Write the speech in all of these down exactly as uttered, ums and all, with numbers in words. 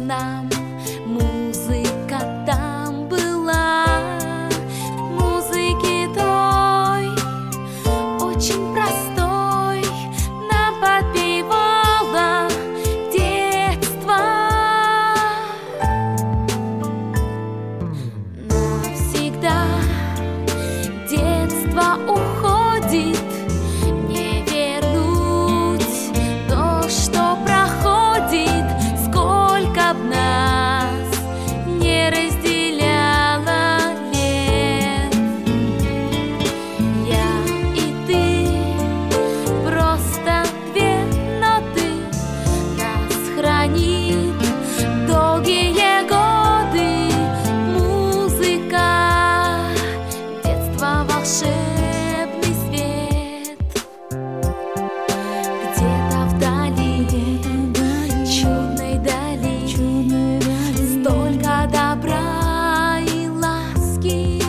нам. Музыка там была, музыки той, очень простой, нам подпевала детство. Навсегда детство уходит, не вернуть то, что проходит, сколько б нас не разделяло лет. Я и ты просто две ноты, нас хранит долгие годы музыка, детство волшебный свет. Где-то вдали, чудной дали, столько добра и ласки,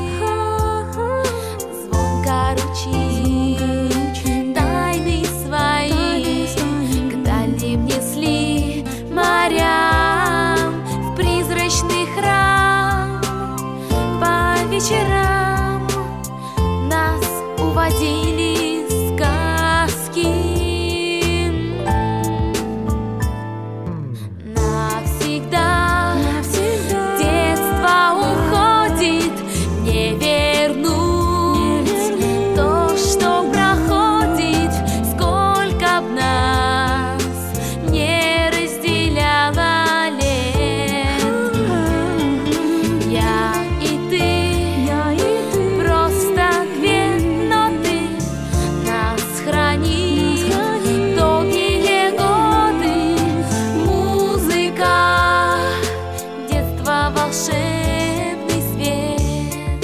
звонко ручьи, тайны свои к дальним несли морям, в призрачный храм по вечерам нас уводили сказки. Навсегда детство уходит, не вернуть то, что проходит, сколько б нас не разделяло лет. Я и ты просто две ноты, нас хранит долгие годы музыка, детство волшебный свет.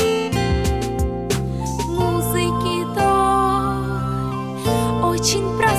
Музыки той, очень простой,